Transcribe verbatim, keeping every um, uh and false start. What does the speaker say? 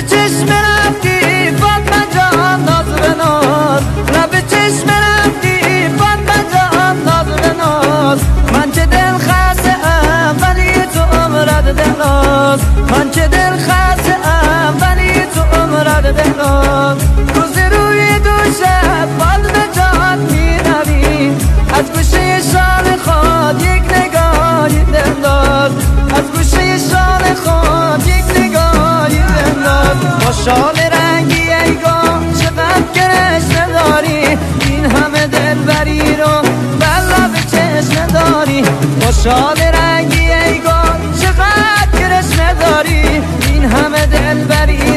چشم رفتی فاطمه جان ناز به ناز، لب چشم رفتی فاطمه جان ناز به ناز. من چه دل خسته ام ولی تو عمرت دراز، من چه دل خسته ام ولی تو عمرت دراز. روز روی دوشت فاطمه جان می روی، از گوشه شال خود یک نگاهی دنداز، از گوشه شال خود یک نگاهی دنداز. با شال رنگی ایگاه چقدر کرشنه داری، این همه دلبری رو بر لب چشم داری. با شال رنگی ایگاه چقدر کرشنه داری، این همه دلبری